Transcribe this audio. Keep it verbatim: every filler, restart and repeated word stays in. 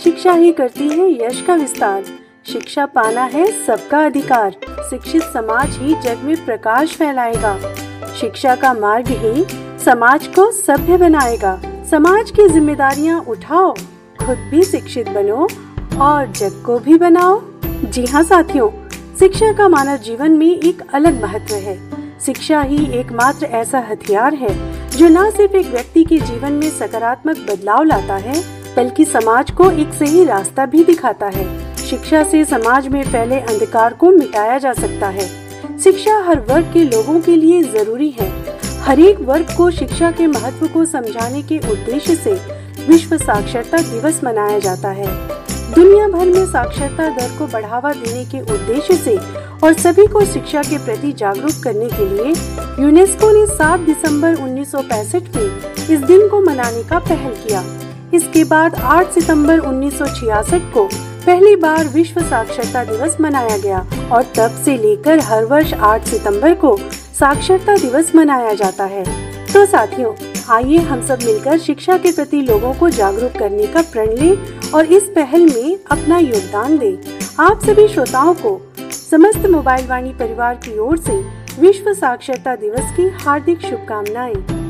शिक्षा ही करती है यश का विस्तार। शिक्षा पाना है सबका अधिकार। शिक्षित समाज ही जग में प्रकाश फैलाएगा। शिक्षा का मार्ग ही समाज को सभ्य बनाएगा। समाज की जिम्मेदारियां उठाओ, खुद भी शिक्षित बनो और जग को भी बनाओ। जी हाँ साथियों, शिक्षा का मानव जीवन में एक अलग महत्व है। शिक्षा ही एकमात्र ऐसा हथियार है जो न सिर्फ एक व्यक्ति के जीवन में सकारात्मक बदलाव लाता है, बल्कि समाज को एक सही रास्ता भी दिखाता है। शिक्षा से समाज में फैले अंधकार को मिटाया जा सकता है। शिक्षा हर वर्ग के लोगों के लिए जरूरी है। हर एक वर्ग को शिक्षा के महत्व को समझाने के उद्देश्य से विश्व साक्षरता दिवस मनाया जाता है। दुनिया भर में साक्षरता दर को बढ़ावा देने के उद्देश्य से और सभी को शिक्षा के प्रति जागरूक करने के लिए यूनेस्को ने सात दिसंबर उन्नीस सौ पैंसठ में इस दिन को मनाने का पहल किया। इसके बाद आठ सितंबर उन्नीस सौ छियासठ को पहली बार विश्व साक्षरता दिवस मनाया गया और तब से लेकर हर वर्ष आठ सितंबर को साक्षरता दिवस मनाया जाता है। तो साथियों, आइए हम सब मिलकर शिक्षा के प्रति लोगों को जागरूक करने का प्रण लें और इस पहल में अपना योगदान दें। आप सभी श्रोताओं को समस्त मोबाइल वाणी परिवार की ओर से विश्व साक्षरता दिवस की हार्दिक शुभकामनाएं।